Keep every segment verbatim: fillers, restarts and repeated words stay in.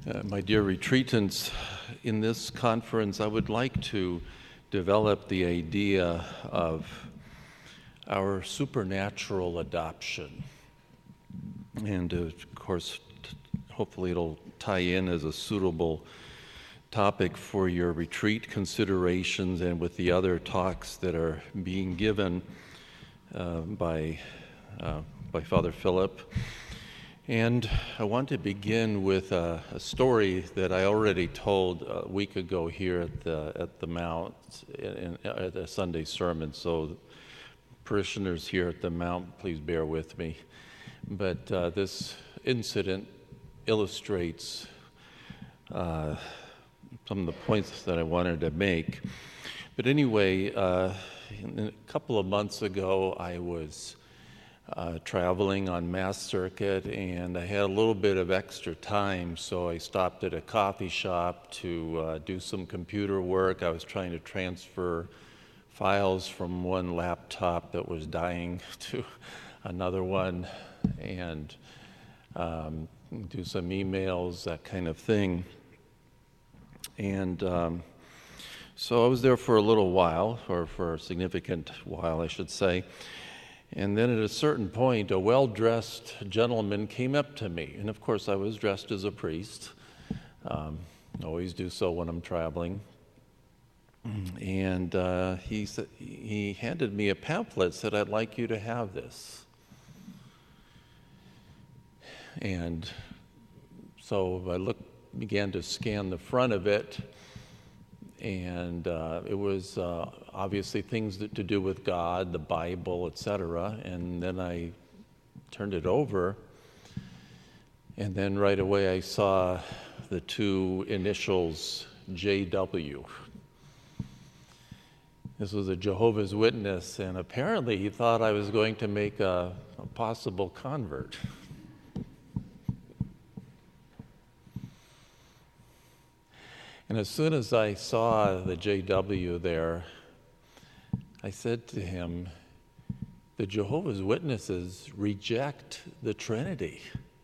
Uh, my dear retreatants, in this conference I would like to develop the idea of our supernatural adoption. And uh, of course, t- hopefully it'll tie in as a suitable topic for your retreat considerations and with the other talks that are being given uh, by, uh, by Father Philip. And I want to begin with a, a story that I already told a week ago here at the at the Mount in, in, at a Sunday sermon. So parishioners here at the Mount, please bear with me. But uh, this incident illustrates uh, some of the points that I wanted to make. But anyway, uh, a couple of months ago, I was Uh, traveling on Mass Circuit, and I had a little bit of extra time, so I stopped at a coffee shop to uh, do some computer work. I was trying to transfer files from one laptop that was dying to another one, and um, do some emails, that kind of thing. And um, so I was there for a little while, or for a significant while, I should say. And then at a certain point, a well-dressed gentleman came up to me. And of course, I was dressed as a priest. Um, always do so when I'm traveling. And uh, he said, he handed me a pamphlet, said, "I'd like you to have this." And so I looked, began to scan the front of it. And uh, it was uh, obviously things that, to do with God, the Bible, et cetera. And then I turned it over, and then right away I saw the two initials J W. This was a Jehovah's Witness, and apparently he thought I was going to make a, a possible convert. And as soon as I saw the J W there, I said to him, "The Jehovah's Witnesses reject the Trinity."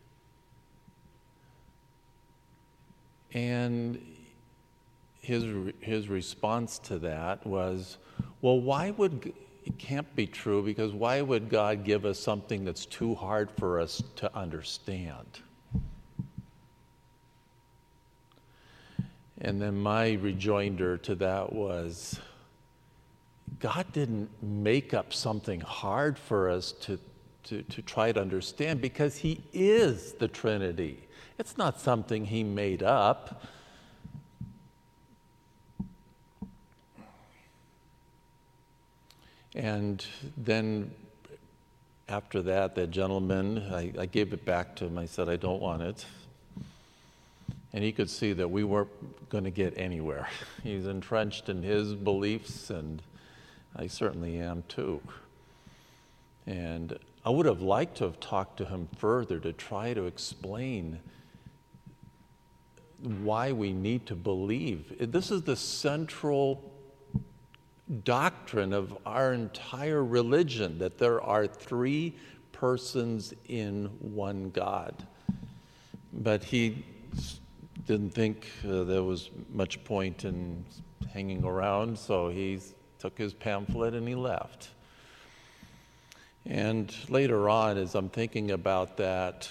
And his his response to that was, "Well, why would, it can't be true, because why would God give us something that's too hard for us to understand?" And then my rejoinder to that was, God didn't make up something hard for us to, to, to try to understand, because he is the Trinity. It's not something he made up. And then after that, that gentleman, I, I gave it back to him. I said, "I don't want it." And he could see that we weren't going to get anywhere. He's entrenched in his beliefs, and I certainly am too. And I would have liked to have talked to him further to try to explain why we need to believe. This is the central doctrine of our entire religion, that there are three persons in one God. But he didn't think uh, there was much point in hanging around, so he took his pamphlet and he left. And later on, as I'm thinking about that,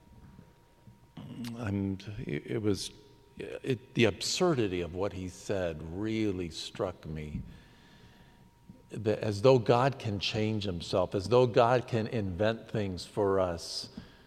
I'm, it was it, the absurdity of what he said really struck me. That as though God can change himself, as though God can invent things for us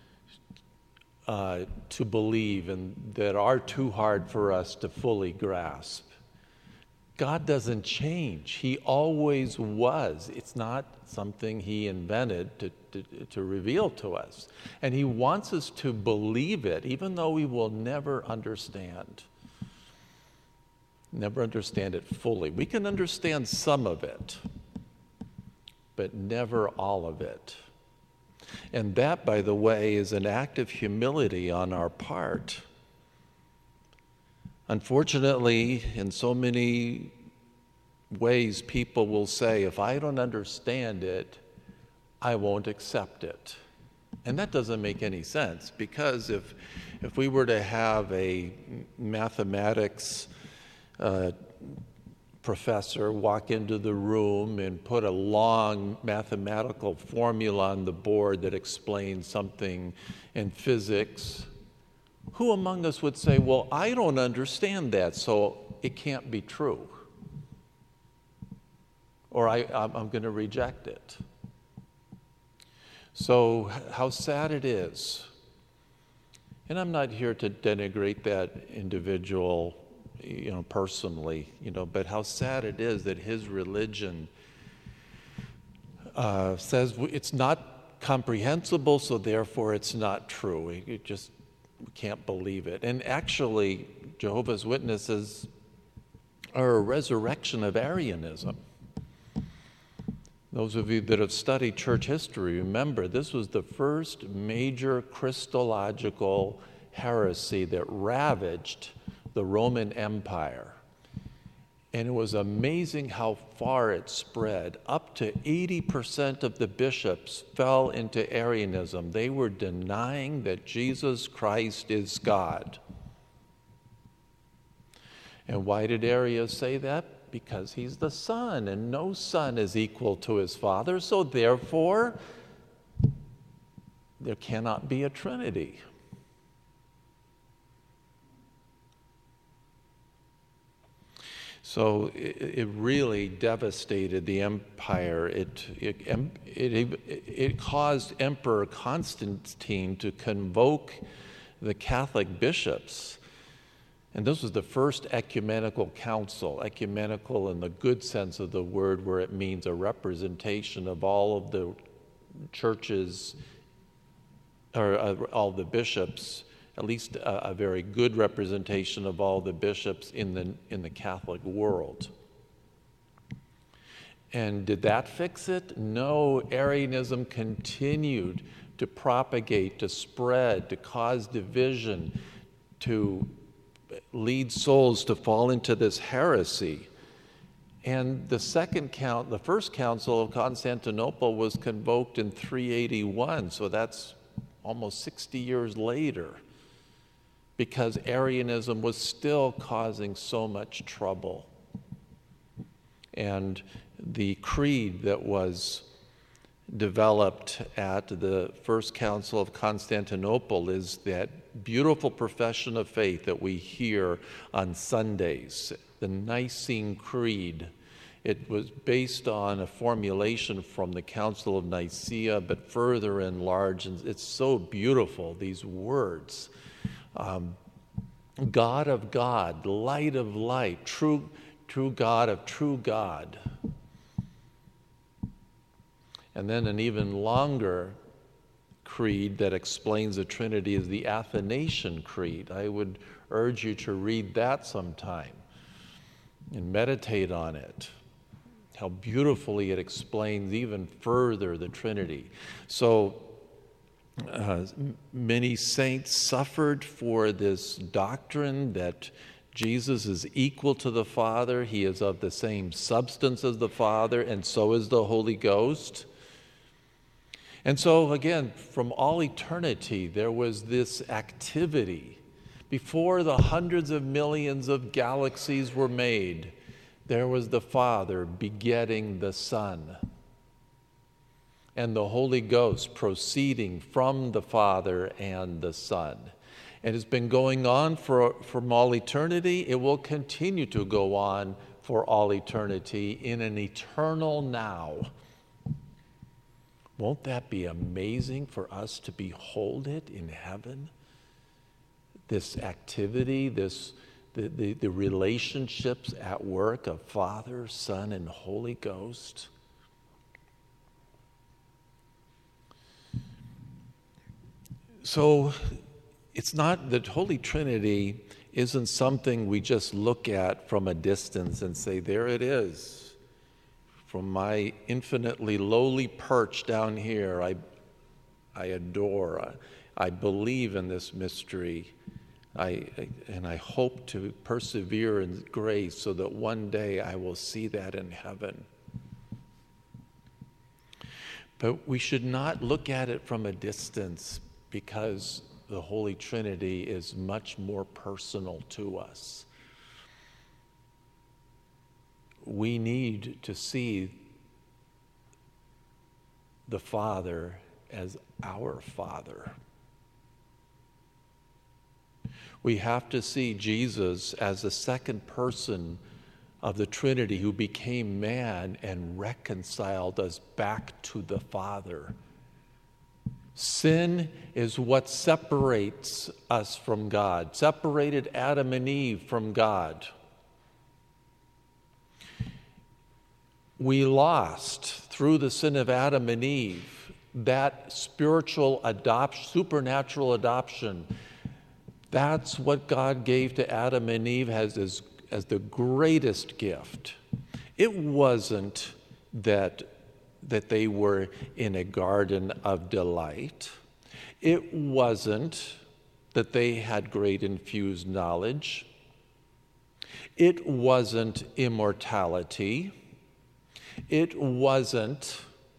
Uh, to believe, and that are too hard for us to fully grasp. God doesn't change. He always was. It's not something he invented to, to, to reveal to us. And he wants us to believe it, even though we will never understand. Never understand it fully. We can understand some of it, but never all of it. And that, by the way, is an act of humility on our part. Unfortunately, in so many ways, people will say, "If I don't understand it, I won't accept it." And that doesn't make any sense, because if if we were to have a mathematics uh, professor walk into the room and put a long mathematical formula on the board that explains something in physics, who among us would say, well, I don't understand that, so it can't be true? Or I, I'm going to reject it. So how sad it is. And I'm not here to denigrate that individual, you know, personally, you know, but how sad it is that his religion uh, says it's not comprehensible, so therefore it's not true. It just, we can't believe it. And actually, Jehovah's Witnesses are a resurrection of Arianism. Those of you that have studied church history, remember this was the first major Christological heresy that ravaged the Roman Empire. And it was amazing how far it spread. Up to eighty percent of the bishops fell into Arianism. They were denying that Jesus Christ is God. And why did Arius say that? Because he's the Son, and no son is equal to his Father, so therefore, there cannot be a Trinity. So it, it really devastated the empire. It, it, it, it caused Emperor Constantine to convoke the Catholic bishops. And this was the first ecumenical council, ecumenical in the good sense of the word, where it means a representation of all of the churches, or uh, all the bishops, at least a, a very good representation of all the bishops in the, in the Catholic world. And did that fix it? No, Arianism continued to propagate, to spread, to cause division, to lead souls to fall into this heresy. And the second count, the first council of Constantinople was convoked in three eighty-one, so that's almost sixty years later, because Arianism was still causing so much trouble. And the creed that was developed at the First Council of Constantinople is that beautiful profession of faith that we hear on Sundays, the Nicene Creed. It was based on a formulation from the Council of Nicaea, but further enlarged, and it's so beautiful, these words. Um, God of God, light of light, true, true God of true God. And then an even longer creed that explains the Trinity is the Athanasian Creed. I would urge you to read that sometime and meditate on it, how beautifully it explains even further the Trinity. So uh, many saints suffered for this doctrine that Jesus is equal to the Father, he is of the same substance as the Father, and so is the Holy Ghost. And so, again, from all eternity, there was this activity. Before the hundreds of millions of galaxies were made, there was the Father begetting the Son, and the Holy Ghost proceeding from the Father and the Son. And it's been going on for, from all eternity. It will continue to go on for all eternity in an eternal now. Won't that be amazing for us to behold it in heaven? This activity, this the, the, the relationships at work of Father, Son, and Holy Ghost. So it's not, the Holy Trinity isn't something we just look at from a distance and say, there it is. From my infinitely lowly perch down here, I, I adore, I, I believe in this mystery, I, and I hope to persevere in grace so that one day I will see that in heaven. But we should not look at it from a distance, because the Holy Trinity is much more personal to us. We need to see the Father as our Father. We have to see Jesus as the second person of the Trinity who became man and reconciled us back to the Father. Sin is what separates us from God, separated Adam and Eve from God. We lost, through the sin of Adam and Eve, that spiritual adoption, supernatural adoption. That's what God gave to Adam and Eve as, as, as the greatest gift. It wasn't that, that they were in a garden of delight. It wasn't that they had great infused knowledge. It wasn't immortality. It wasn't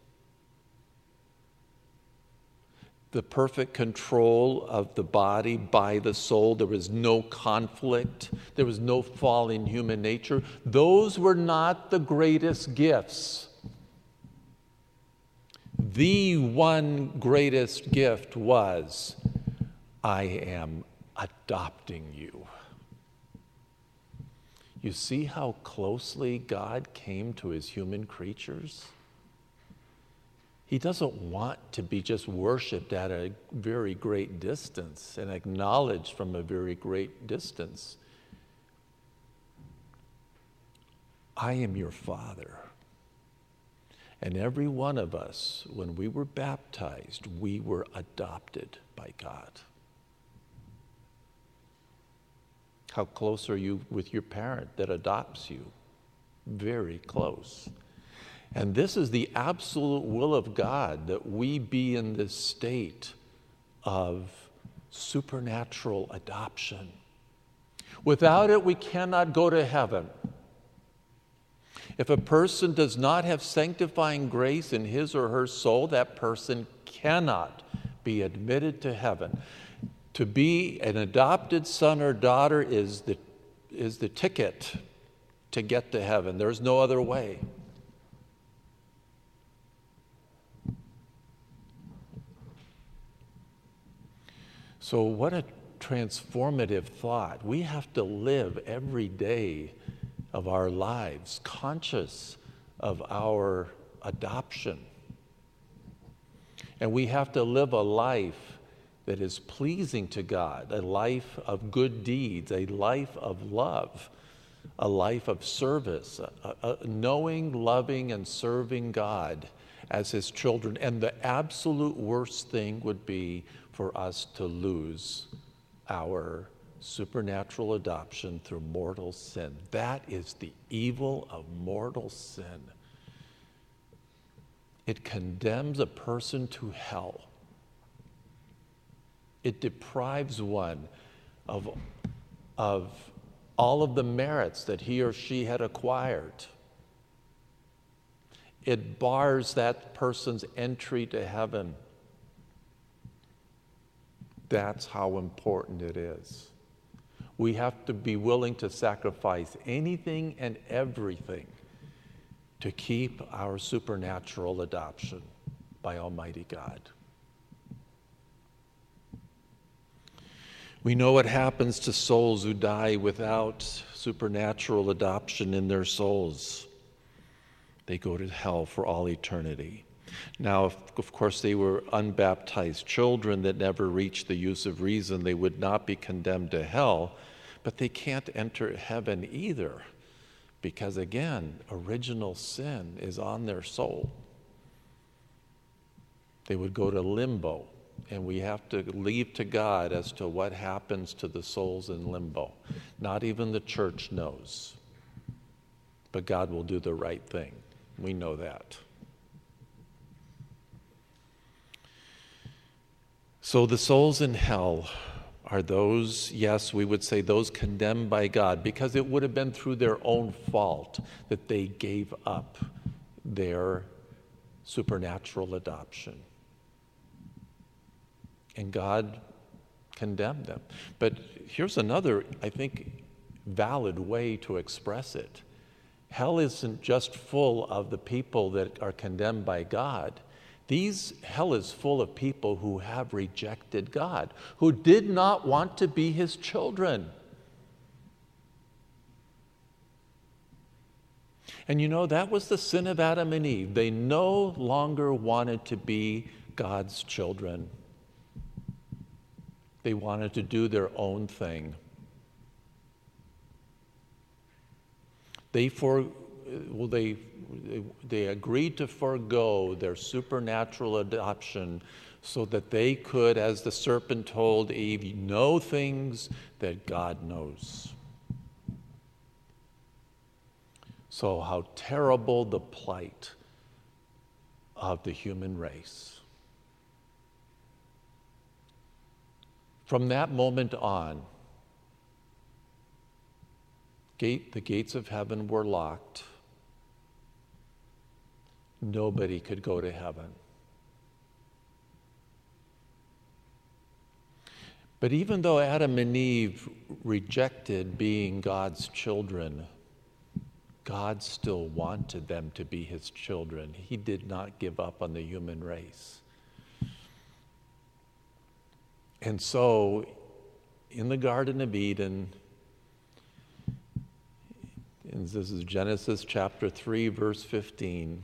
the perfect control of the body by the soul. There was no conflict. There was no fall in human nature. Those were not the greatest gifts. The one greatest gift was, I am adopting you. You see how closely God came to his human creatures? He doesn't want to be just worshiped at a very great distance and acknowledged from a very great distance. I am your Father. And every one of us, when we were baptized, we were adopted by God. How close are you with your parent that adopts you? Very close. And this is the absolute will of God, that we be in this state of supernatural adoption. Without it, we cannot go to heaven. If a person does not have sanctifying grace in his or her soul, that person cannot be admitted to heaven. To be an adopted son or daughter is the, is the ticket to get to heaven. There's no other way. So what a transformative thought. We have to live every day of our lives conscious of our adoption. And we have to live a life that is pleasing to God, a life of good deeds, a life of love, a life of service, a, a, knowing, loving, and serving God as his children. And the absolute worst thing would be for us to lose our supernatural adoption through mortal sin. That is the evil of mortal sin. It condemns a person to hell. It deprives one of, of all of the merits that he or she had acquired. It bars that person's entry to heaven. That's how important it is. We have to be willing to sacrifice anything and everything to keep our supernatural adoption by Almighty God. We know what happens to souls who die without supernatural adoption in their souls. They go to hell for all eternity. Now, if, of course, they were unbaptized children that never reached the use of reason, they would not be condemned to hell, but they can't enter heaven either, because again, original sin is on their soul. They would go to limbo, and we have to leave to God as to what happens to the souls in limbo. Not even the church knows, but God will do the right thing. We know that. So the souls in hell are those, yes, we would say those condemned by God, because it would have been through their own fault that they gave up their supernatural adoption. And God condemned them. But here's another, I think, valid way to express it. Hell isn't just full of the people that are condemned by God. These hell is full of people who have rejected God, who did not want to be his children. And you know, that was the sin of Adam and Eve. They no longer wanted to be God's children. They wanted to do their own thing. They for well, they they agreed to forego their supernatural adoption so that they could, as the serpent told Eve, know things that God knows. So how terrible the plight of the human race. From that moment on, gate, the gates of heaven were locked. Nobody could go to heaven. But even though Adam and Eve rejected being God's children, God still wanted them to be his children. He did not give up on the human race. And so, in the Garden of Eden, and this is Genesis chapter three, verse fifteen,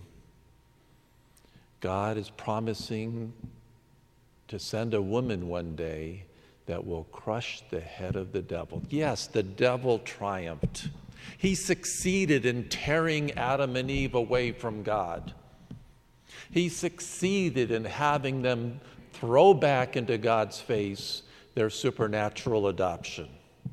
God is promising to send a woman one day that will crush the head of the devil. Yes, the devil triumphed. He succeeded in tearing Adam and Eve away from God. He succeeded in having them throw back into God's face their supernatural adoption.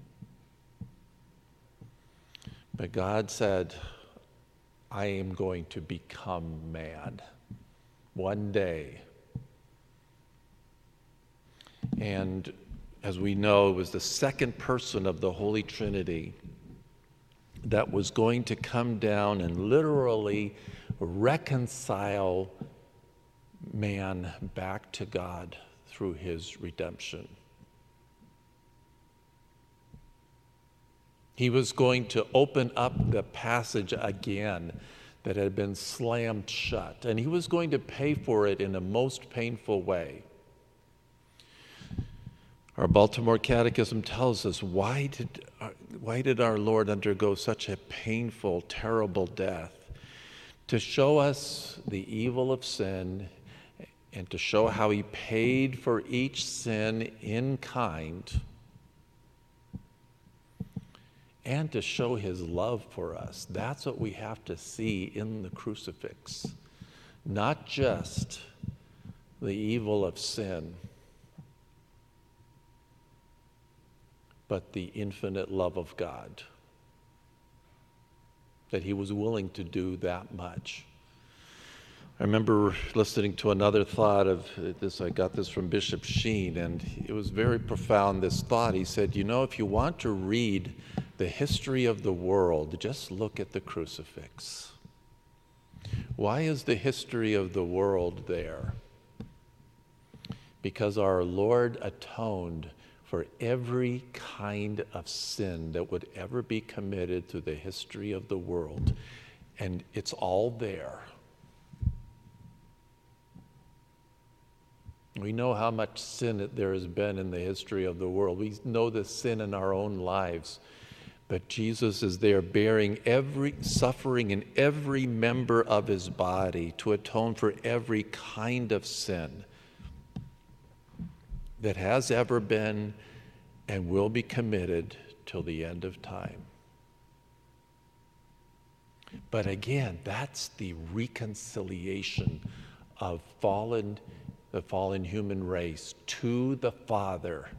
But God said, I am going to become man one day. And as we know, it was the second person of the Holy Trinity that was going to come down and literally reconcile man back to God through his redemption. He was going to open up the passage again that had been slammed shut, and he was going to pay for it in a most painful way. Our Baltimore Catechism tells us, why did, why did our Lord undergo such a painful, terrible death? To show us the evil of sin and to show how he paid for each sin in kind, and to show his love for us. That's what we have to see in the crucifix. Not just the evil of sin, but the infinite love of God. That he was willing to do that much. I remember listening to another thought of this. I got this from Bishop Sheen, and it was very profound, this thought. He said, you know, if you want to read the history of the world, just look at the crucifix. Why is the history of the world there? Because our Lord atoned for every kind of sin that would ever be committed through the history of the world. And it's all there. We know how much sin there has been in the history of the world. We know the sin in our own lives. But Jesus is there bearing every suffering in every member of his body to atone for every kind of sin that has ever been and will be committed till the end of time. But again, that's the reconciliation of fallen, the fallen human race to the Father.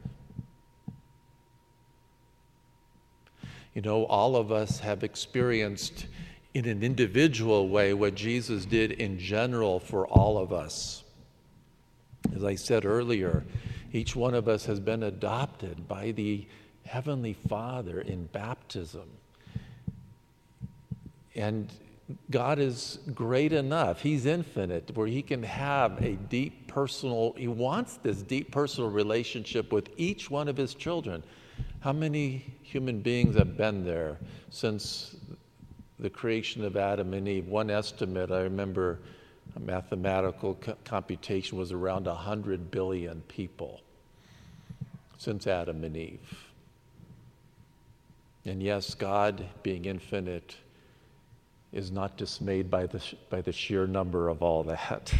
You know, all of us have experienced in an individual way what Jesus did in general for all of us. As I said earlier, each one of us has been adopted by the Heavenly Father in baptism. And God is great enough. He's infinite, where he can have a deep personal, he wants this deep personal relationship with each one of his children. How many human beings have been there since the creation of Adam and Eve? One estimate, I remember a mathematical co- computation, was around one hundred billion people since Adam and Eve. And yes, God, being infinite, is not dismayed by the, by the sheer number of all that.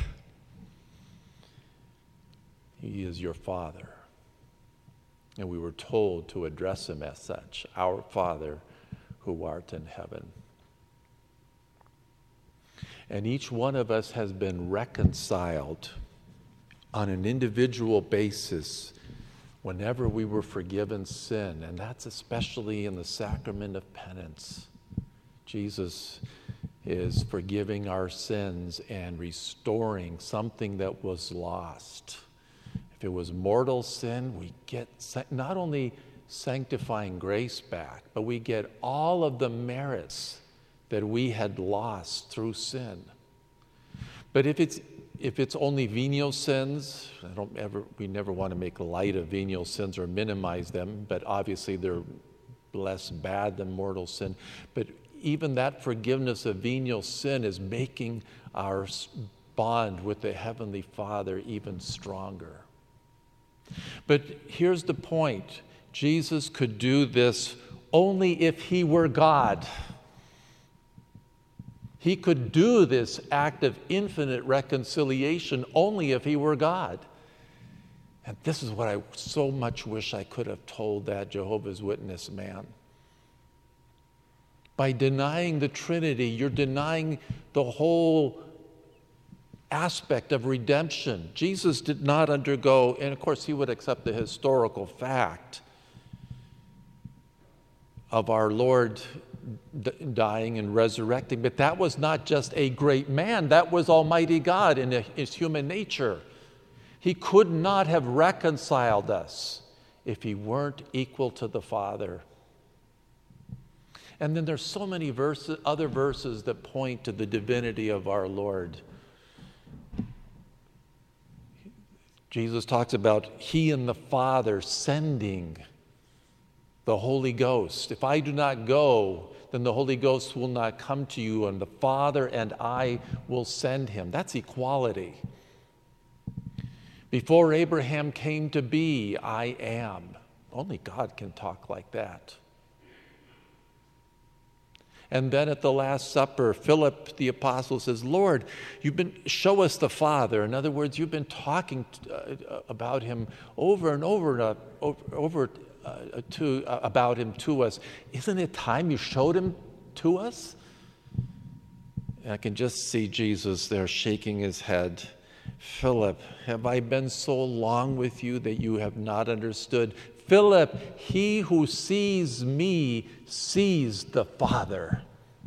He is your Father. And we were told to address him as such, our Father who art in heaven. And each one of us has been reconciled on an individual basis whenever we were forgiven sin, and that's especially in the sacrament of penance. Jesus is forgiving our sins and restoring something that was lost. If it was mortal sin, we get not only sanctifying grace back, but we get all of the merits that we had lost through sin. But if it's if it's only venial sins, I don't ever we never want to make light of venial sins or minimize them, but obviously they're less bad than mortal sin. But even that forgiveness of venial sin is making our bond with the Heavenly Father even stronger. But here's the point. Jesus could do this only if he were God. He could do this act of infinite reconciliation only if he were God. And this is what I so much wish I could have told that Jehovah's Witness man. By denying the Trinity, you're denying the whole aspect of redemption. Jesus did not undergo, and of course he would accept the historical fact of our Lord d- dying and resurrecting, but that was not just a great man, that was Almighty God in his human nature. He could not have reconciled us if he weren't equal to the Father. And then there's so many verses, other verses that point to the divinity of our Lord. Jesus talks about he and the Father sending the Holy Ghost. If I do not go, then the Holy Ghost will not come to you, and the Father and I will send him. That's equality. Before Abraham came to be, I am. Only God can talk like that. And then at the Last Supper, Philip the apostle says, Lord, you've been, show us the Father. In other words, you've been talking uh, about him over and over and uh, over, over uh, to, uh, about him to us. Isn't it time you showed him to us? And I can just see Jesus there shaking his head. Philip, have I been so long with you that you have not understood? Philip, he who sees me sees the Father.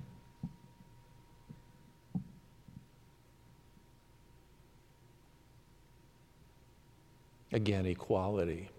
Again, equality.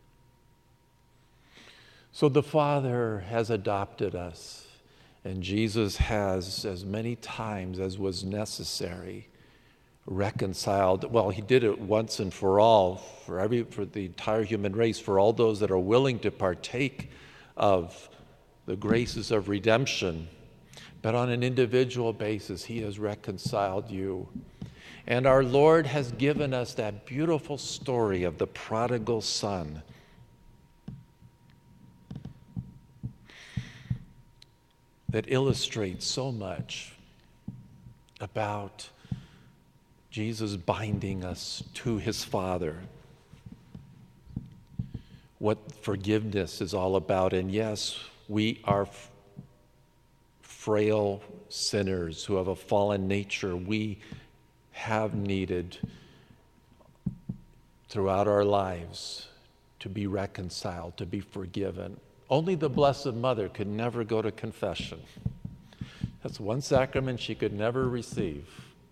So the Father has adopted us, and Jesus has, as many times as was necessary, reconciled. Well, he did it once and for all, for every, for the entire human race, for all those that are willing to partake of the graces of redemption. But on an individual basis, he has reconciled you. And our Lord has given us that beautiful story of the prodigal son. That illustrates so much about Jesus binding us to his Father, what forgiveness is all about. And yes, we are f- frail sinners who have a fallen nature. We have needed throughout our lives to be reconciled, to be forgiven. Only the Blessed Mother could never go to confession. That's one sacrament she could never receive.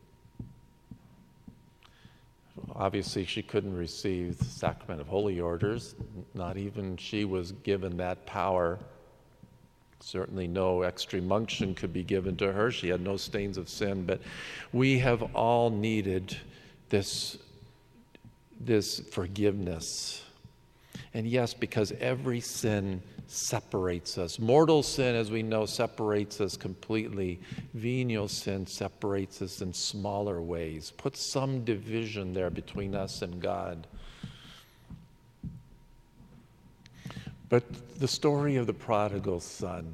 Obviously, she couldn't receive the sacrament of holy orders. Not even she was given that power. Certainly no extreme unction could be given to her. She had no stains of sin, but we have all needed this, this forgiveness. And yes, because every sin separates us. Mortal sin, as we know, separates us completely. Venial sin separates us in smaller ways, puts some division there between us and God. But the story of the prodigal son,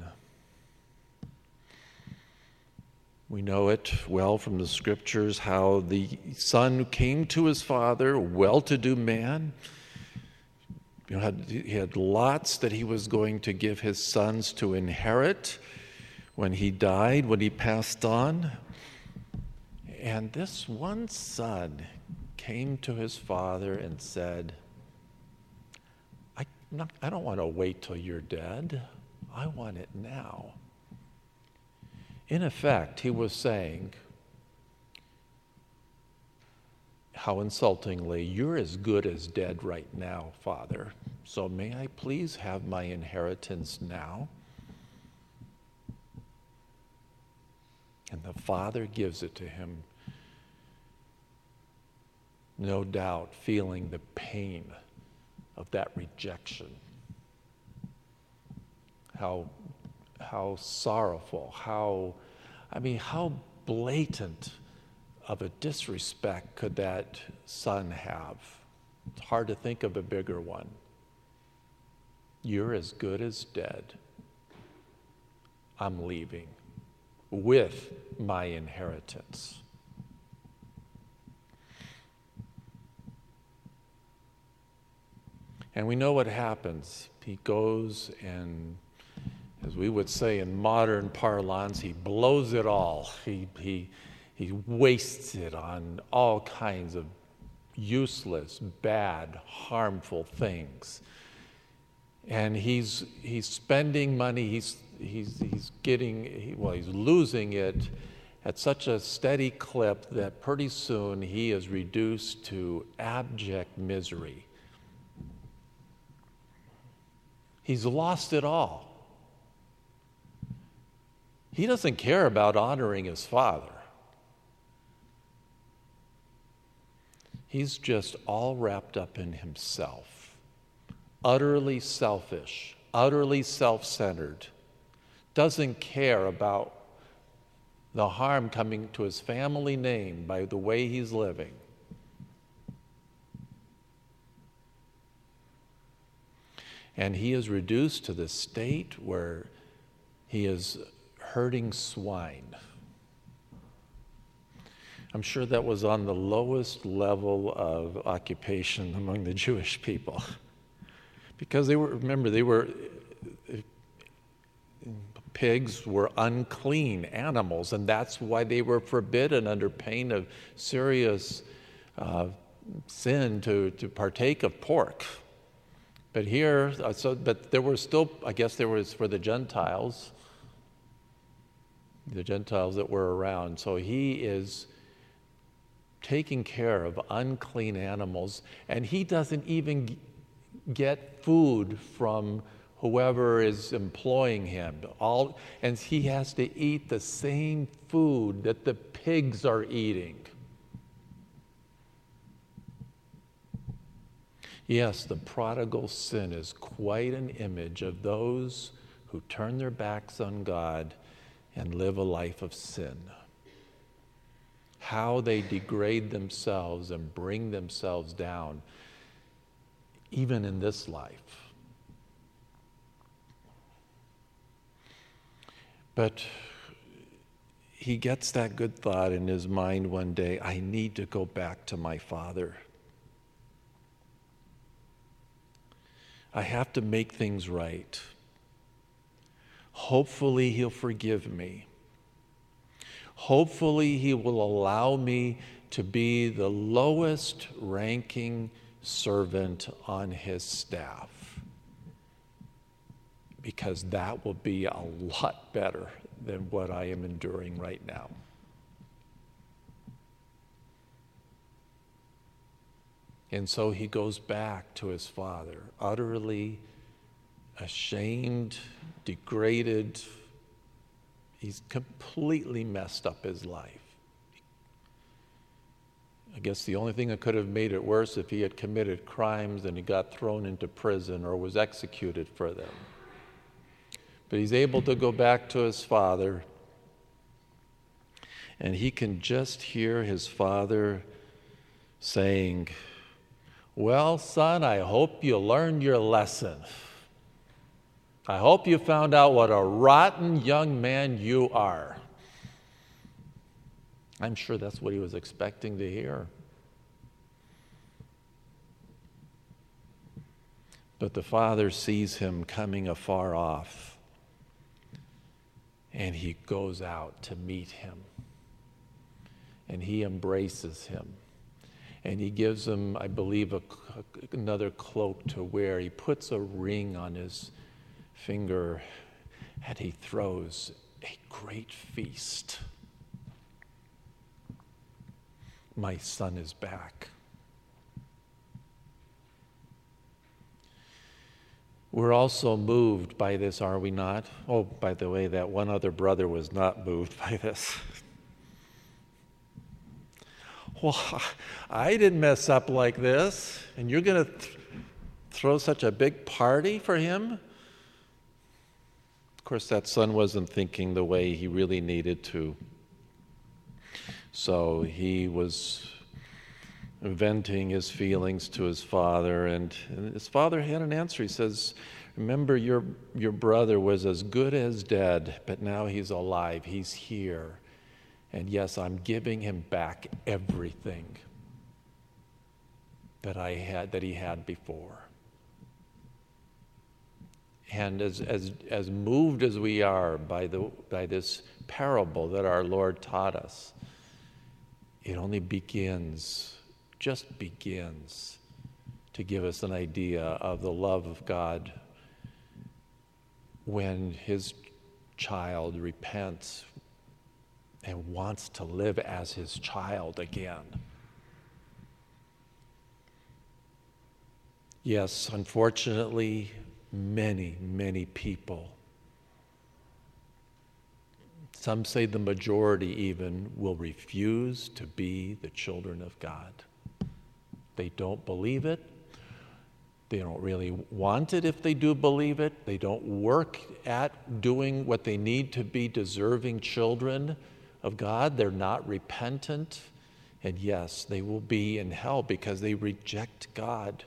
we know it well from the scriptures, how the son came to his father, a well-to-do man. You know, had, he had lots that he was going to give his sons to inherit when he died, when he passed on. And this one son came to his father and said, I, not, I don't want to wait till you're dead. I want it now. In effect, he was saying, how insultingly, you're as good as dead right now, Father. So may I please have my inheritance now? And the Father gives it to him, no doubt feeling the pain of that rejection. How, how sorrowful, how, I mean, how blatant of a disrespect could that son have? It's hard to think of a bigger one. You're as good as dead. I'm leaving with my inheritance. And we know what happens. He goes and, as we would say in modern parlance, he blows it all. He, he, He wastes it on all kinds of useless, bad, harmful things. And he's he's spending money, he's he's he's getting, he, well, he's losing it at such a steady clip that pretty soon he is reduced to abject misery. He's lost it all. He doesn't care about honoring his father. He's just all wrapped up in himself, utterly selfish, utterly self-centered, doesn't care about the harm coming to his family name by the way he's living. And he is reduced to the state where he is herding swine. I'm sure that was on the lowest level of occupation among the Jewish people. Because they were, remember, they were, pigs were unclean animals, and that's why they were forbidden under pain of serious uh, sin to, to partake of pork. But here, uh, so, but there were still, I guess there was for the Gentiles, the Gentiles that were around. So he is taking care of unclean animals, and he doesn't even get food from whoever is employing him. All, and he has to eat the same food that the pigs are eating. Yes, the prodigal son is quite an image of those who turn their backs on God and live a life of sin. How they degrade themselves and bring themselves down, even in this life. But he gets that good thought in his mind one day, I need to go back to my father. I have to make things right. Hopefully he'll forgive me. Hopefully he will allow me to be the lowest ranking servant on his staff, because that will be a lot better than what I am enduring right now. And so he goes back to his father, utterly ashamed degraded. He's completely messed up his life. I guess the only thing that could have made it worse if he had committed crimes and he got thrown into prison or was executed for them. But he's able to go back to his father, and he can just hear his father saying, "Well, son, I hope you learned your lesson. I hope you found out what a rotten young man you are." I'm sure that's what he was expecting to hear. But the father sees him coming afar off, and he goes out to meet him. And he embraces him. And he gives him, I believe, a, another cloak to wear. He puts a ring on his finger, and he throws a great feast. My son is back. We're also moved by this, are we not? Oh, by the way, that one other brother was not moved by this. Well, I didn't mess up like this, and you're going to th- throw such a big party for him? Of course, that son wasn't thinking the way he really needed to. So he was venting his feelings to his father, and, and his father had an answer. He says, "Remember, your, your brother was as good as dead, but now he's alive. He's here. And yes, I'm giving him back everything that I had, that he had before." And as as as moved as we are by the by this parable that our Lord taught us, it only begins, just begins, to give us an idea of the love of God when his child repents and wants to live as his child again. Yes, unfortunately, many, many people, some say the majority even, will refuse to be the children of God. They don't believe it. They don't really want it if they do believe it. They don't work at doing what they need to be deserving children of God. They're not repentant. And yes, they will be in hell because they reject God.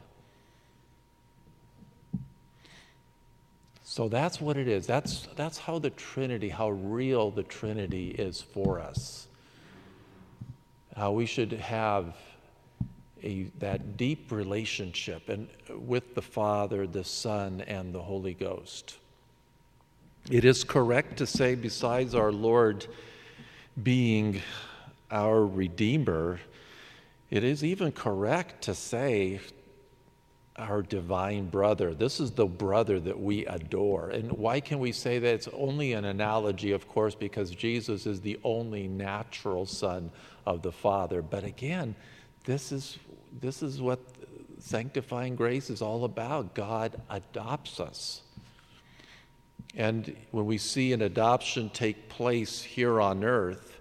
So that's what it is. That's, that's how the Trinity, how real the Trinity is for us. How we should have a, that deep relationship and with the Father, the Son, and the Holy Ghost. It is correct to say, besides our Lord being our Redeemer, it is even correct to say our divine brother. This is the brother that we adore. And why can we say that? It's only an analogy, of course, because Jesus is the only natural son of the Father. But again, this is this is what sanctifying grace is all about. God adopts us. And when we see an adoption take place here on earth,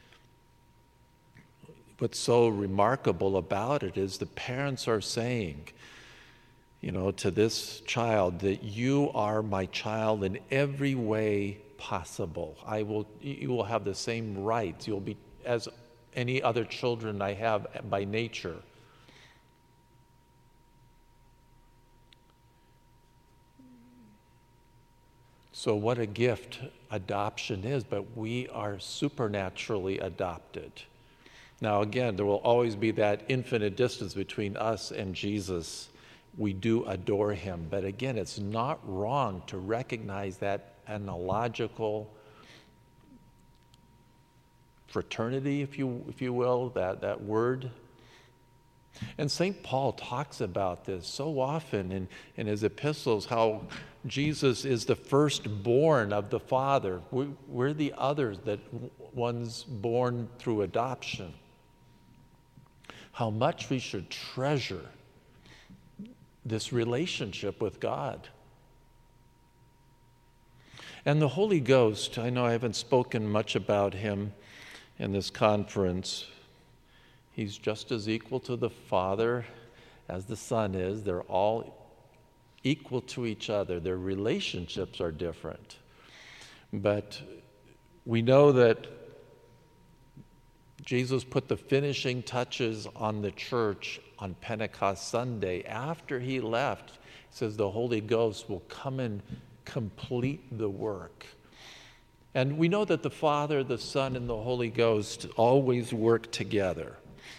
what's so remarkable about it is the parents are saying, you know, to this child, that you are my child in every way possible. I will, you will have the same rights. You'll be as any other children I have by nature. So what a gift adoption is, but we are supernaturally adopted. Now again, there will always be that infinite distance between us and Jesus. We do adore him, but again, it's not wrong to recognize that analogical fraternity, if you if you will, that, that word. And Saint Paul talks about this so often in, in his epistles, how Jesus is the firstborn of the Father. We, we're the others, that ones born through adoption. How much we should treasure this relationship with God. And the Holy Ghost, I know I haven't spoken much about him in this conference. He's just as equal to the Father as the Son is. They're all equal to each other. Their relationships are different. But we know that Jesus put the finishing touches on the church on Pentecost Sunday. After he left, he says the Holy Ghost will come and complete the work. And we know that the Father, the Son, and the Holy Ghost always work together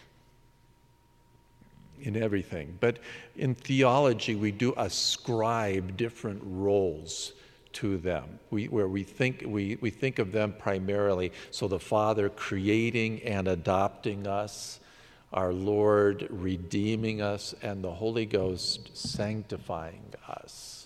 in everything. But in theology, we do ascribe different roles to them, we, where we think we, we think of them primarily. So the Father creating and adopting us, our Lord redeeming us, and the Holy Ghost sanctifying us.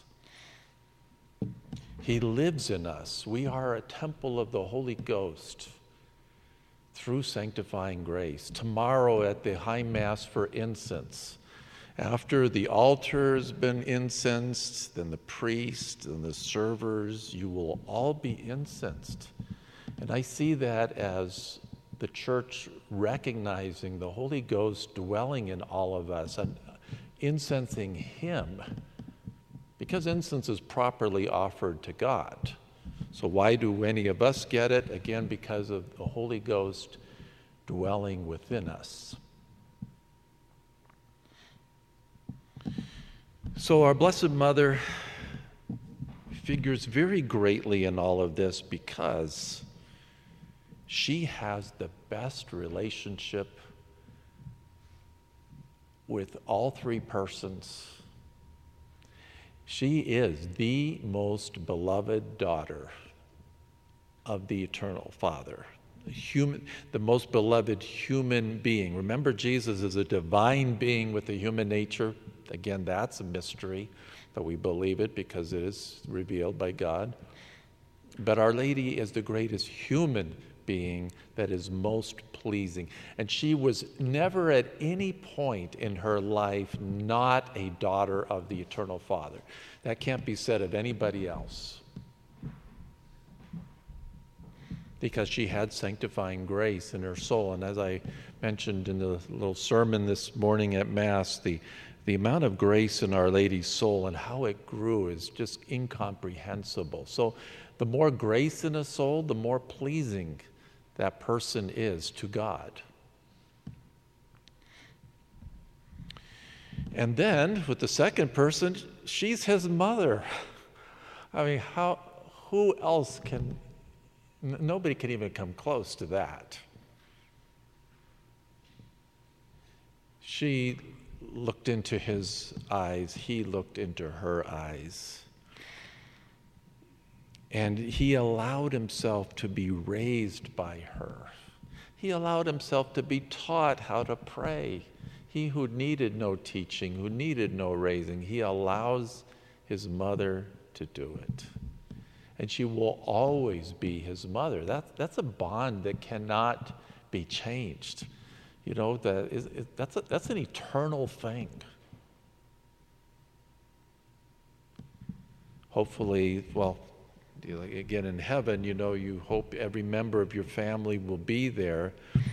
He lives in us. We are a temple of the Holy Ghost through sanctifying grace. Tomorrow at the High Mass for incense, after the altar has been incensed, then the priest and the servers, you will all be incensed. And I see that as the church recognizing the Holy Ghost dwelling in all of us and incensing him, because incense is properly offered to God. So why do any of us get it? Again, because of the Holy Ghost dwelling within us. So our Blessed Mother figures very greatly in all of this because she has the best relationship with all three persons. She is the most beloved daughter of the eternal Father, the human, the most beloved human being. Remember, Jesus is a divine being with a human nature. Again, that's a mystery, but we believe it because it is revealed by God. But Our Lady is the greatest human being that is most pleasing. And she was never at any point in her life not a daughter of the eternal Father. That can't be said of anybody else, because she had sanctifying grace in her soul. And as I mentioned in the little sermon this morning at Mass, the The amount of grace in Our Lady's soul and how it grew is just incomprehensible. So the more grace in a soul, the more pleasing that person is to God. And then with the second person, she's his mother. I mean, how? Who else can, n- nobody can even come close to that. She looked into his eyes, he looked into her eyes. And he allowed himself to be raised by her. He allowed himself to be taught how to pray. He who needed no teaching, who needed no raising, he allows his mother to do it. And she will always be his mother. That, that's a bond that cannot be changed. You know, that is, it, that's, a, that's an eternal thing. Hopefully, well, again, in heaven, you know, you hope every member of your family will be there.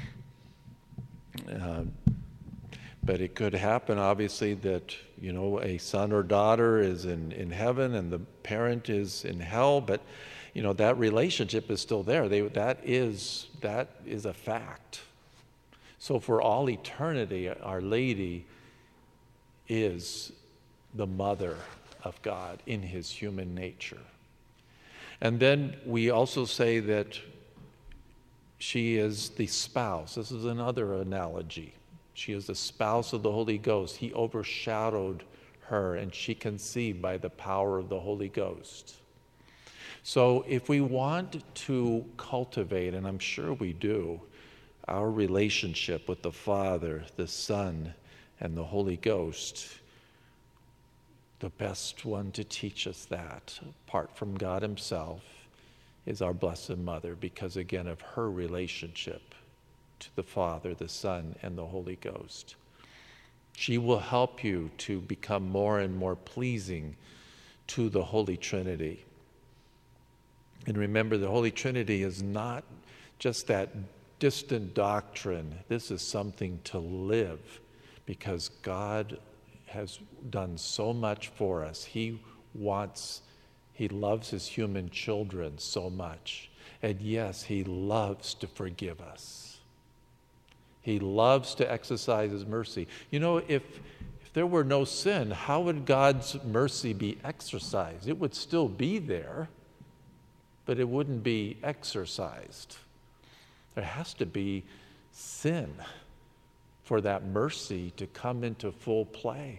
Uh, but it could happen, obviously, that, you know, a son or daughter is in, in heaven and the parent is in hell, but, you know, that relationship is still there. They, that is, that is a fact. So for all eternity, Our Lady is the mother of God in his human nature. And then we also say that she is the spouse. This is another analogy. She is the spouse of the Holy Ghost. He overshadowed her, and she conceived by the power of the Holy Ghost. So if we want to cultivate, and I'm sure we do, our relationship with the Father, the Son, and the Holy Ghost, the best one to teach us that, apart from God himself, is our Blessed Mother, because again of her relationship to the Father, the Son, and the Holy Ghost. She will help you to become more and more pleasing to the Holy Trinity. And remember, the Holy Trinity is not just that distant doctrine. This is something to live, because God has done so much for us. He wants, he loves his human children so much. And yes, he loves to forgive us. He loves to exercise his mercy. You know, if, if there were no sin, how would God's mercy be exercised? It would still be there, but it wouldn't be exercised. There has to be sin for that mercy to come into full play.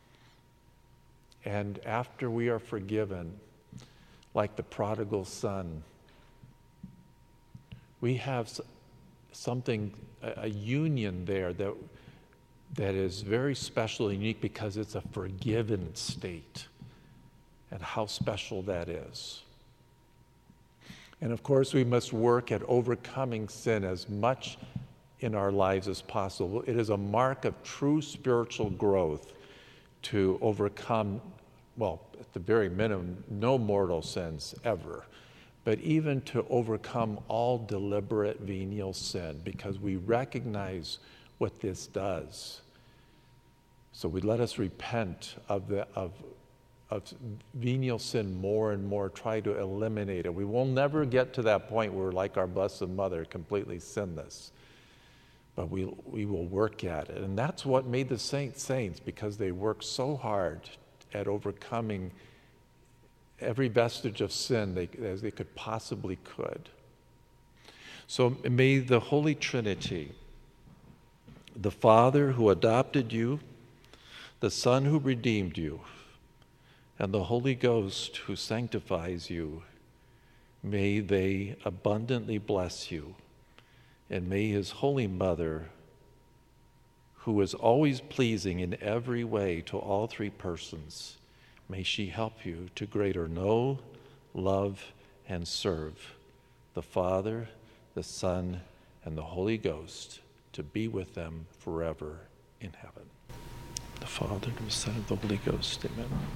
And after we are forgiven, like the prodigal son, we have something, a union there that, that is very special and unique, because it's a forgiven state. And how special that is. And of course, we must work at overcoming sin as much in our lives as possible. It is a mark of true spiritual growth to overcome, well, at the very minimum, no mortal sins ever, but even to overcome all deliberate venial sin, because we recognize what this does. So we let us repent of the of of venial sin more and more, try to eliminate it. We will never get to that point where we're like our Blessed Mother, completely sinless. But we, we will work at it. And that's what made the saints saints, because they worked so hard at overcoming every vestige of sin they, as they could possibly could. So may the Holy Trinity, the Father who adopted you, the Son who redeemed you, and the Holy Ghost who sanctifies you, may they abundantly bless you. And may his Holy Mother, who is always pleasing in every way to all three persons, may she help you to greater know, love, and serve the Father, the Son, and the Holy Ghost, to be with them forever in heaven. The Father, the Son, and the Holy Ghost. Amen.